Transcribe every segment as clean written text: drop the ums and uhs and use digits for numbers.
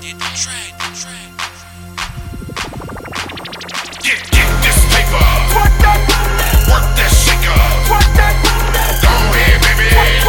Get this paper. Work that shaker. Go ahead, baby.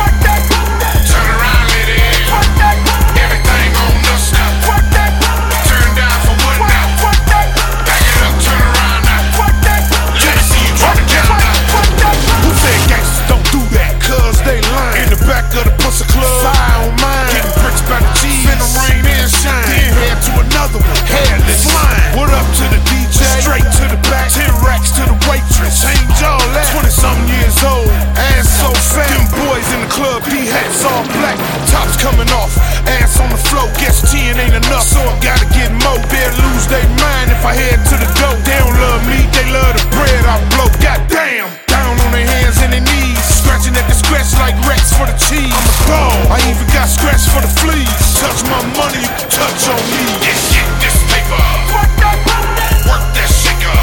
Turn around, lady. Everything on the stop. Turn down for what now? Back it up, turn around now. Let me see you drop it down now. Who said gangsters don't do that? Cause they lying. In the back of the pussy club, fire on mine. Getting bricks by the G's, finna rain and shine. Then head to another one, hairless, flying. What up to the DJ? Straight to the back, 10 racks to the waitress. Change all that. 20-something years old, ass so fat. Them boys in the club, D-hats all black. Tops coming off, ass on the floor. Guess 10 ain't enough, so I gotta get more. They'll lose their mind if I head to the dough. They don't love me, they love the bread I blow. Goddamn, down on their hands and their knees, scratching at the scratch like Rex for the cheese. I'm a dog, I even got scratch for the fleas. Touch my money, you can touch on me. Get this paper. Work that shaker.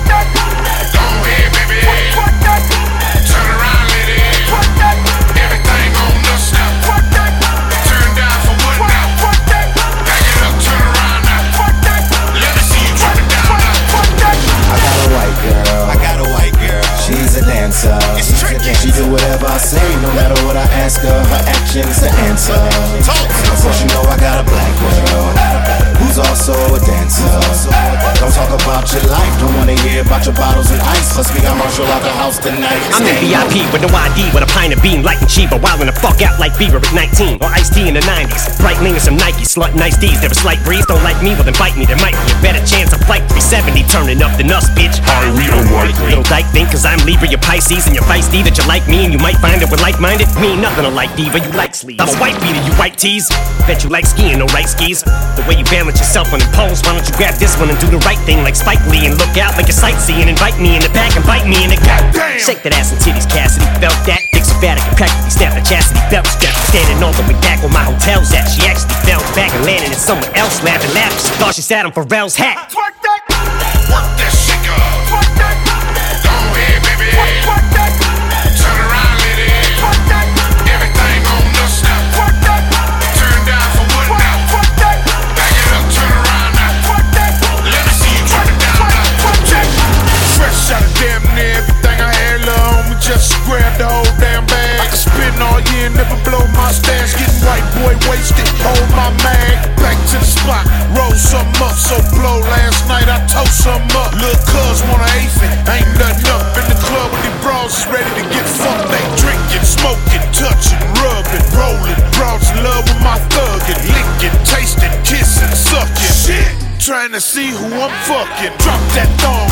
Go ahead, baby. Turn around, lady. Everything on the stop. Turn down for what now? Back it up, turn around now. Let me see you drop it down now. I got a white girl. She's a dancer. She do whatever I say, no matter what I ask her. Her action's the answer. Of course, you know I got a black girl who's also a dancer. Don't talk about your life, don't wanna hear about your bottles and ice. Plus we got Marshall out the house tonight. I'm in VIP with no ID, with a pint of bean, light and cheap, but wildin' the fuck out like Bieber at 19, or Ice-T in the 90s. Bright lean and some Nike, slut nice D's. There a slight breeze, don't like me, well then bite me. There might be a better chance of flight 370 turning up than us, bitch. Highly unlikely. Little dyke think, cause I'm Libra, you're Pisces, and you're feisty, that you like me, and you might find that we're like-minded. Me ain't nothing alike, diva, you like sleeves. I'm a white beater, you white tees. Bet you like skiing, no right skis. The way you balance yourself on the poles, why don't you grab this one and do the right thing like Spike Lee and look out like you're sightseeing. Invite me in the back and bite me in the Goddamn. Shake that ass and titties, Cassidy. Felt that, dick so fat I could practically snap the chastity belt strap. Standing all the way back where my hotel's at. She actually fell back and landed in somewhere else, laughing. She thought she sat on Pharrell's hat. Work that shaker. Go ahead, baby. Turn around, lady. Everything on the stop. Turn down for what now? Back it up, turn around now. Let me see you drop it down now. Fresh out of damn near everything I had, little homie, just grab the whole damn bag. I can spin all year, never blow my stash. Getting white boy wasted, hold my mag. Back to the spot, roll some up, so blow. Last night I toast some up. Lil' cuz wanna ace it, ain't nothing up in the club with these bros ready to get fucked. They drinking, smoking, touching, rubbing, rolling. Bros in love with my thuggin', licking, tasting, kissing, sucking. Shit, trying to see who I'm fucking. Drop that thong